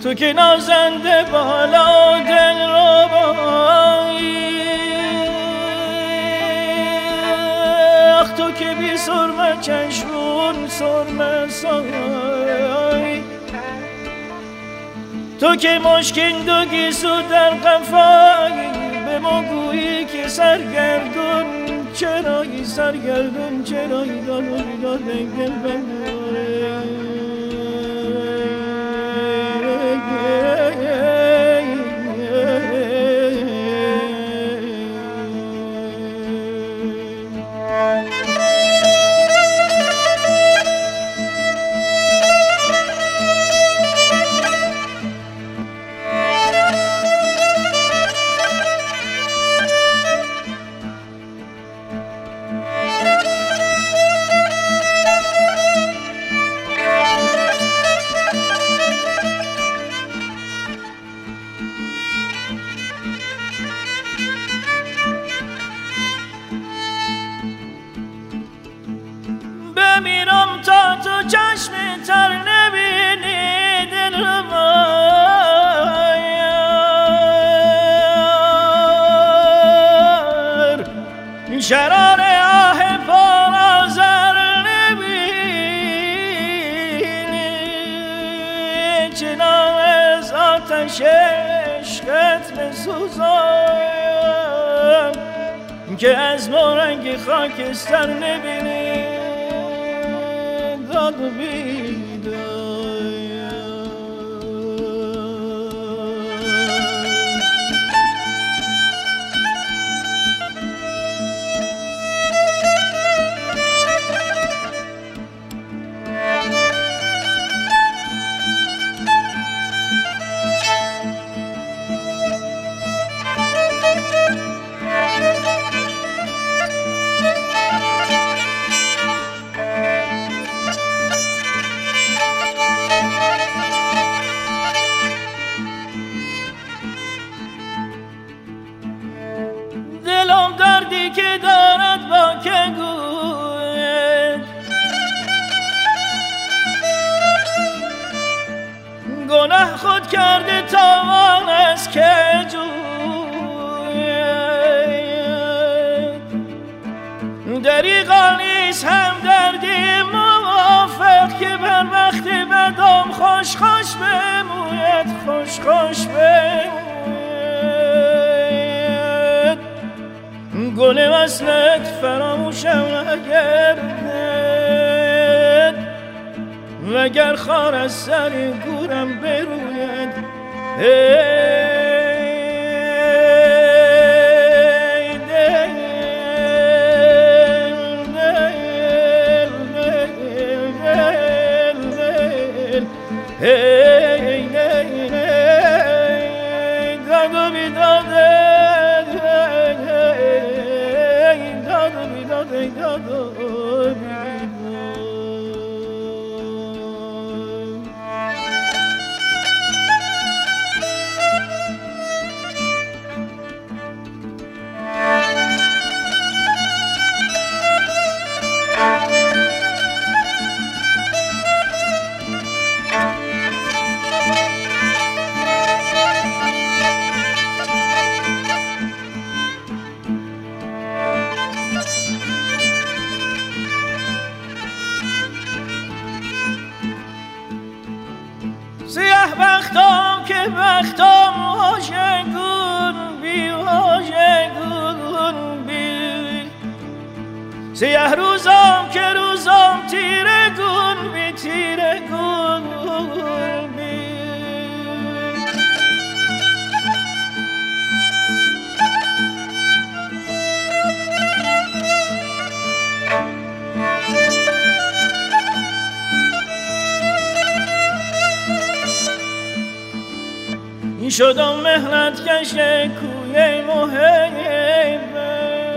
تو که نازنده بالا دل رو بایی، آخ تو که بی سرمه چشمون سرمه سایی، تو که مشکین دو گیسو در قفایی، به ما گویی که سرگردون چرایی، سرگردون چرایی، دادوی داده گل بگوی. بمیرم تا تو چشم تر نبینی دل مار، شرار آه پر آذر نبینی، چنان از آتش عشقت بسوزم که از مورنگ خاکستر نبینی. داد دلم دردی که دارد با که گوید، گناه خود کرده تاوان است که جوید، دریغا نیست هم دردی موافق که بر وقت بدم خوش خوش بموید، خوش خوش بموید. گل وصلت فراموشم نگردد، وگر خار از سر گورم بروید. سیاه بختم که بختم واژگون بی، واژگون بی، سیاه روزم که روزم تیره گون بی، تیره گون بی. شدم مهنت کش کوی محبه،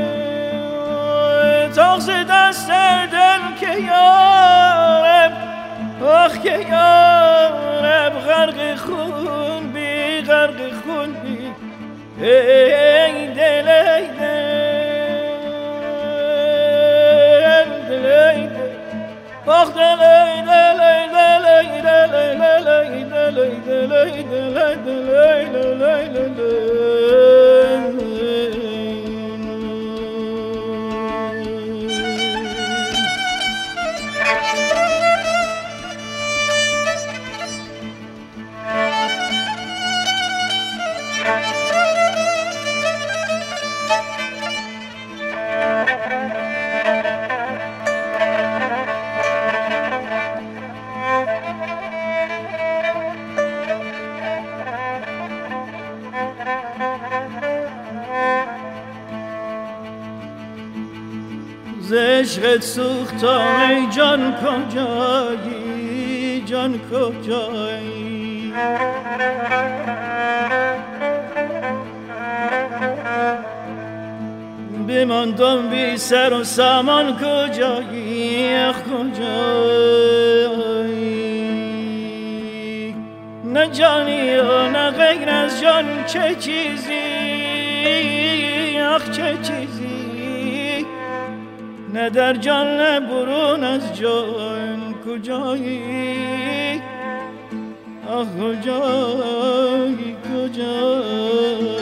تاغز دست دل که یارب، آخ که یارب غرق خون بی، غرق خون بی. ای دل ای دل، آخ دل ای دل ای دل ای دل ای دل ای دل. عشقت سوختم ای جان کجایی جان کجایی بماندم بی سر و سامان کجایی کجایی نه جانی و نه غیر از جان چه چیزی چه چیزی نه در جان نه برون از جان کجایی کجایی کجایی